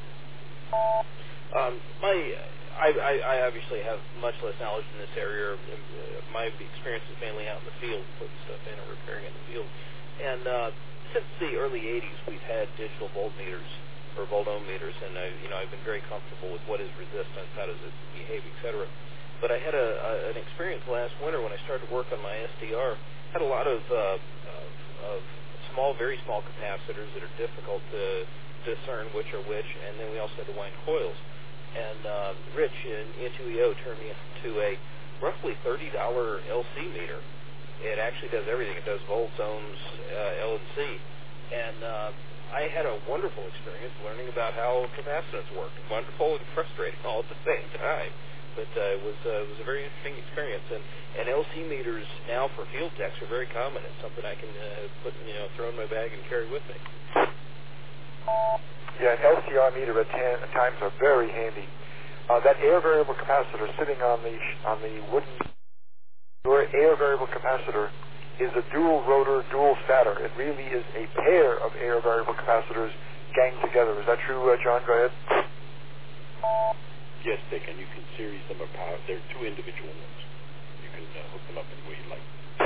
I obviously have much less knowledge in this area. My experience is mainly out in the field, putting stuff in and repairing in the field. And since the early 80s, we've had digital voltmeters or voltometers, and I've been very comfortable with what is resistance, how does it behave, etc. But I had an experience last winter when I started to work on my SDR. Had a lot of small, very small capacitors that are difficult to discern which are which, and then we also had to wind coils. And Rich in Intuio turned me to a roughly $30 LC meter. It actually does everything. It does volts, ohms, L and C. And I had a wonderful experience learning about how capacitance work. Wonderful and frustrating all at the same time. But it was a very interesting experience. And LC meters now for field techs are very common. It's something I can put, throw in my bag and carry with me. Yeah, an LCR meter at times are very handy. That air variable capacitor sitting on the wooden air variable capacitor is a dual rotor, dual stator. It really is a pair of air variable capacitors ganged together. Is that true, John? Go ahead. Yes, Dick, and you can series them apart. They're two individual ones. You can hook them up any way you like.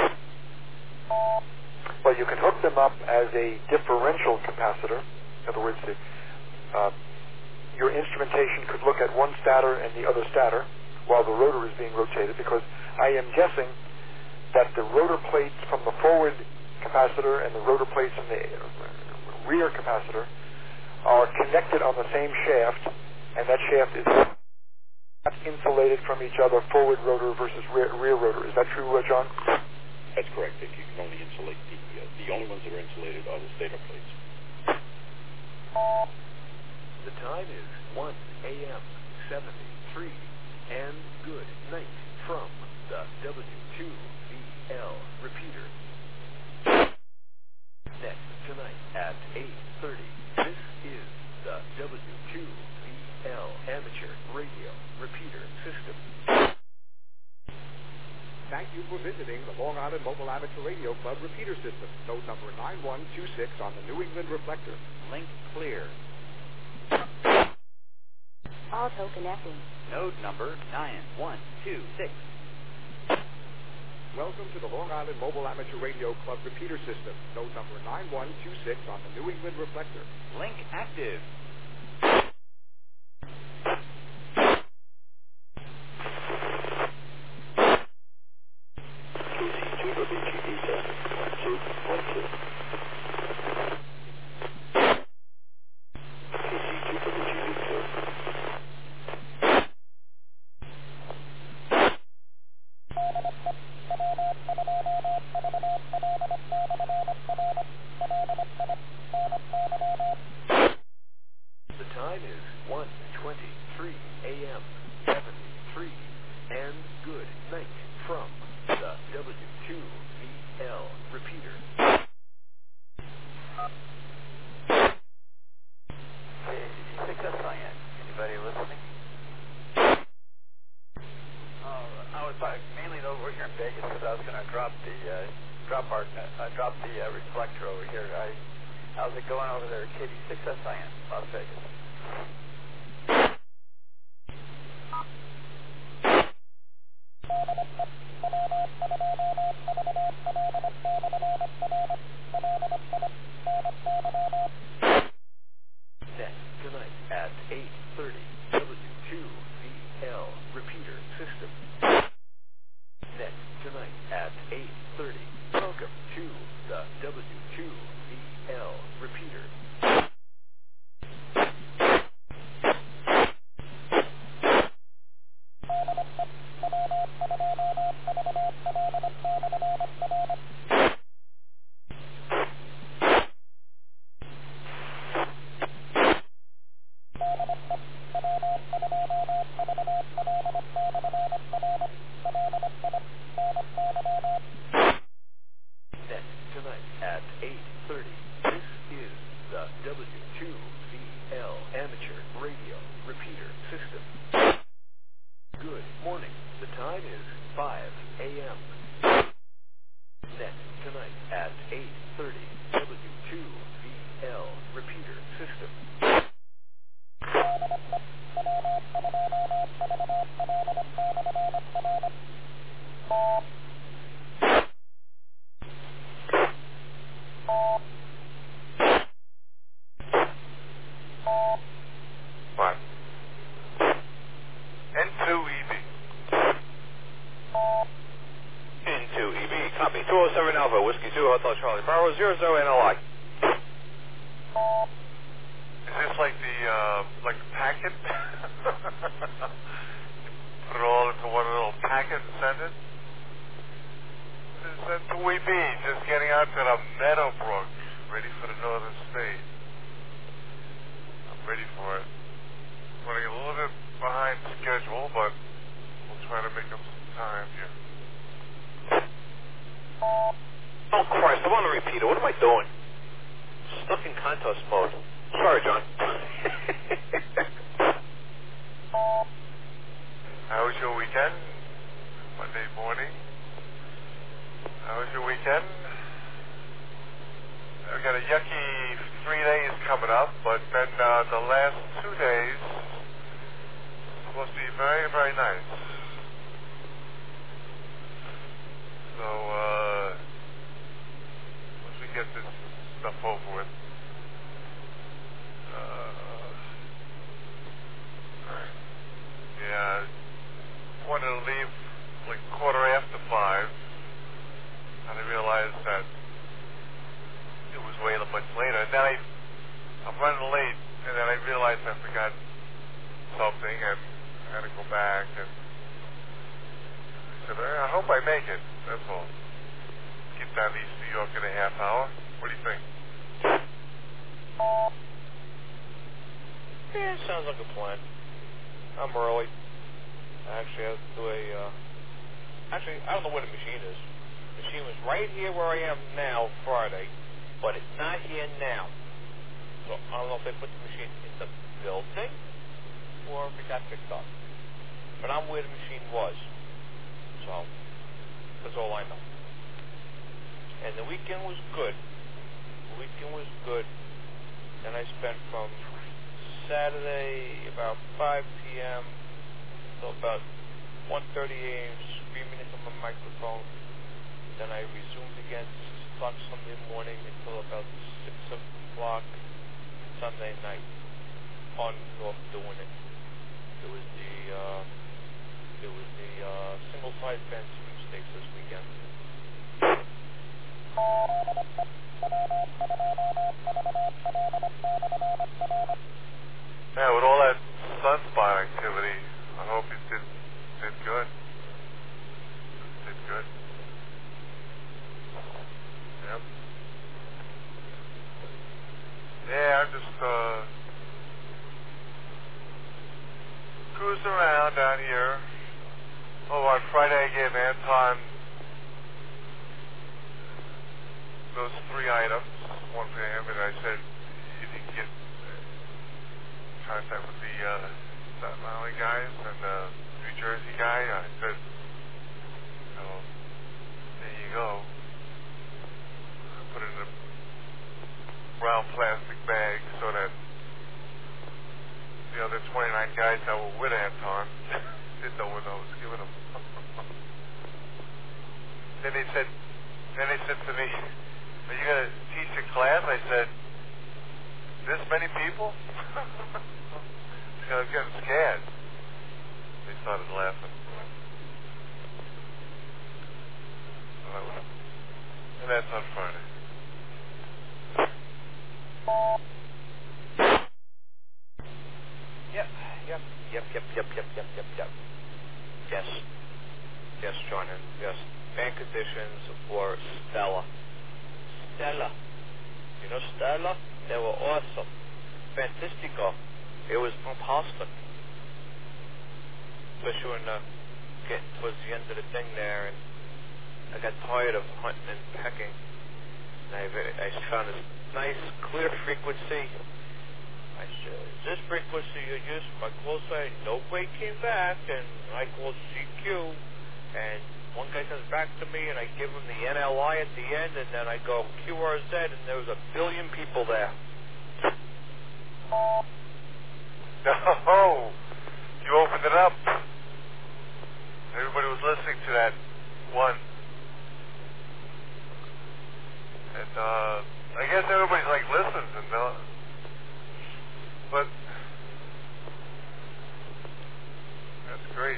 Well, you can hook them up as a differential capacitor. In other words, your instrumentation could look at one stator and the other stator while the rotor is being rotated, because I am guessing that the rotor plates from the forward capacitor and the rotor plates from the rear capacitor are connected on the same shaft, and that shaft is not insulated from each other, forward rotor versus rear rotor. Is that true, John? That's correct, Dick. You can only insulate the only ones that are insulated are the stator plates. The time is 1 a.m. 73, and good night from the W2VL repeater. Next tonight at 8:30, this is the W2VL amateur radio repeater system. Thank you for visiting the Long Island Mobile Amateur Radio Club repeater system. Node number 9126 on the New England reflector. Link clear. Auto connecting. Node number 9126. Welcome to the Long Island Mobile Amateur Radio Club repeater system. Node number 9126 on the New England reflector. Link active. The time is 1:23 a.m. 73, and good night from the W2VL repeater. KC6SIN. Anybody listening? I was mainly over here in Vegas because I was going to drop the reflector over here. How's it going over there? KD6SIN, Las Vegas. Next tonight at 8:30, W2VL repeater system. Next tonight at 8:30, welcome to the W2VL repeater. morning. The time is 5 a.m. Net tonight at 8:30. W2VL repeater system. What? N2EB. N2EB, copy. 207 Alpha, Whiskey 2, Hotel Charlie Bravo, 00 NLI. Is this like the packet? Put it all into one little packet and send it? This is N2EB, just getting out to the Meadowbrook, ready for the northern state. I'm ready for it. Running a little bit behind schedule, but we'll try to make up some time here. Oh, Christ, I'm on a repeater. What am I doing? Stuck in contest mode. Sorry, John. How was your weekend? Monday morning. How was your weekend? I've got a yucky 3 days coming up, but then the last 2 days supposed to be very, very nice. So, once we get this stuff over with, yeah, I wanted to leave like 5:15, and I realized that it was way much later. And then I'm running late, and then I realized I forgot something, and I had to go back, and I said, I hope I make it, that's all. Get down to East New York in a half hour. What do you think? Yeah, sounds like a plan. I'm early. Actually, I have to do actually, I don't know where the machine is. The machine was right here where I am now, Friday, but it's not here now. So I don't know if they put the machine in the building or if it got picked up. But I'm where the machine was. So that's all I know. And the weekend was good. And I spent from Saturday about 5 p.m. till about 1:30 a.m. screaming into my microphone. Then I resumed again 6 o'clock Sunday morning until about 6 o'clock Sunday night. On and off doing it. It was the single-side fence sweepstakes this weekend. Yeah, with all that sunspot activity, I hope you did good. Did good. Yep. Yeah, I'm just cruising around down here. Oh, on Friday I gave Anton those 3 items, one for him, and I said if he could get contact with the Staten Island guys and the New Jersey guy, I said, there you go. I put it in a brown plastic bag so that the other 29 guys that were with Anton didn't know what I was giving them. Then they said to me, are you going to teach a class? I said, this many people? I was getting scared. They started laughing. And that's on Friday. Yep. Yes, John, and yes. Fan conditions for Stella. You know Stella? They were awesome. Fantastico. It was fantastic. Especially when getting towards the end of the thing there, and I got tired of hunting and pecking. And I found this nice, clear frequency. I I said, is this frequency you used for my call sign? Nobody came back, and I called CQ, and one guy comes back to me, and I give him the NLI at the end, and then I go QRZ, and there was 1 billion people there. No, you opened it up. Everybody was listening to that one. And I guess everybody's like listens and but that's great.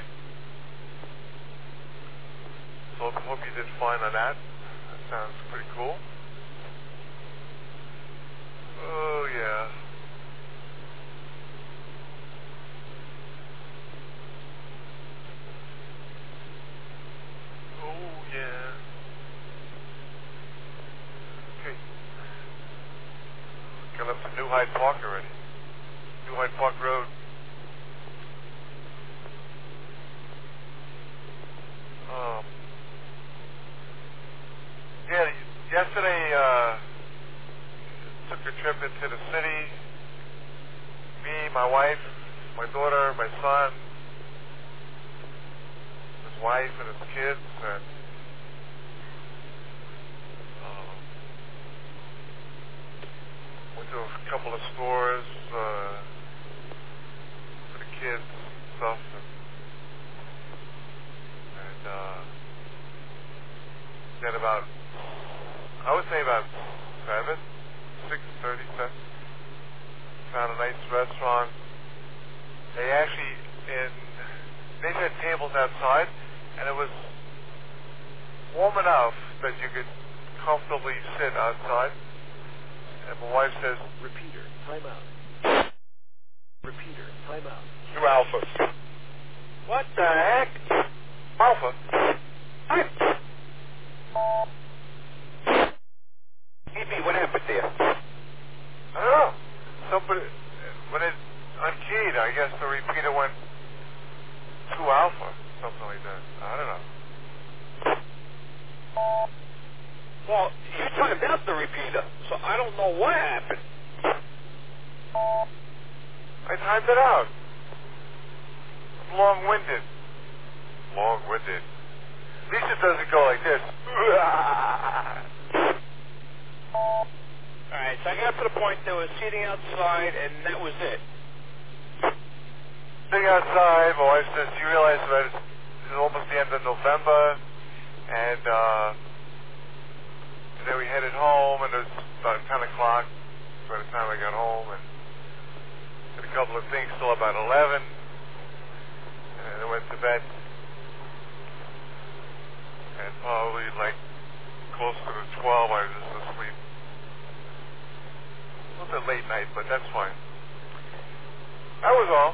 So I hope you did fine on that. That sounds pretty cool. Oh yeah. Oh yeah. Okay. Got up to New Hyde Park already. New Hyde Park Road. Yeah, yesterday took a trip into the city. Me, my wife, my daughter, my son, his wife and his kids, and went to a couple of stores for the kids stuff, and then about, I would say about 6:37, found a nice restaurant. They actually they had tables outside, and it was warm enough that you could comfortably sit outside. And my wife says, Repeater, timeout. Repeater, timeout. "You Alpha." What the heck? Alpha? EB, what happened there? I don't know. Somebody, when it unkeyed, I guess the repeater went 2 alpha, something like that. I don't know. Well, you timed out the repeater, so I don't know what happened. I timed it out. I'm long-winded. Long-winded. At least it doesn't go like this. Alright, so I got to the point there was seating outside, and that was it. Sitting outside, my wife says, "You realize that it's almost the end of November," and then we headed home, and it was about 10 o'clock by the time I got home, and did a couple of things till about 11, and I went to bed, and probably like close to the 12 I was just asleep. A little bit late night, but that's fine. That was all.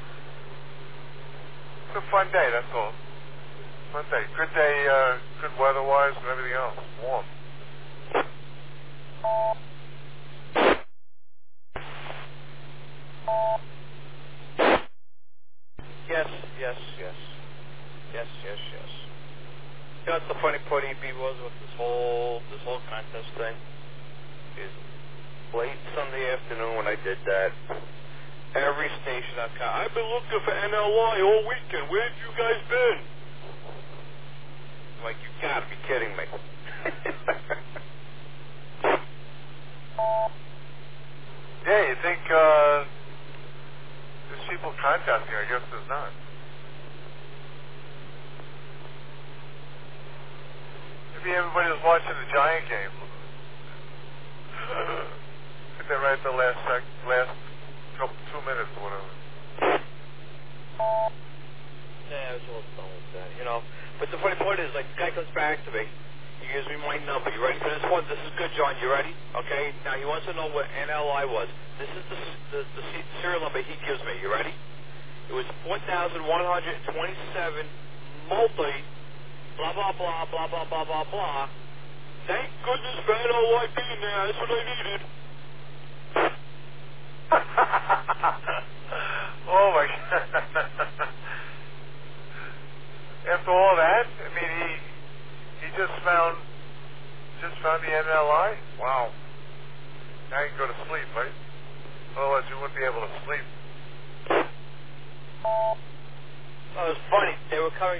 It's a fun day, that's all. Fun day. Good day, good weather-wise and everything else. Warm. Yes. You know what the funny part, EB, was with this whole contest thing? Is late Sunday afternoon when I did that, every station I've been looking for NLI all weekend. Where have you guys been? I'm like, you gotta be kidding me. Yeah, you think there's people contacting? I guess there's not. Maybe everybody was watching the Giant game. Hit that right at the last 2 minutes or whatever. Yeah, I was a little done with that, you know. But the funny part is, like, the guy comes back to me. He gives me my number. You ready for this one? This is good, John. You ready? Okay. Now, he wants to know what NLI was. This is the serial number he gives me. You ready? It was 4,127 multi, blah, blah, blah, blah, blah, blah, blah, blah. Thank goodness for NLI being there. That's what I needed. Oh, my God. After all that, I mean, he just found the NLI. Wow. Now you can go to sleep, right? Otherwise, you wouldn't be able to sleep. Oh, it was funny. They were coming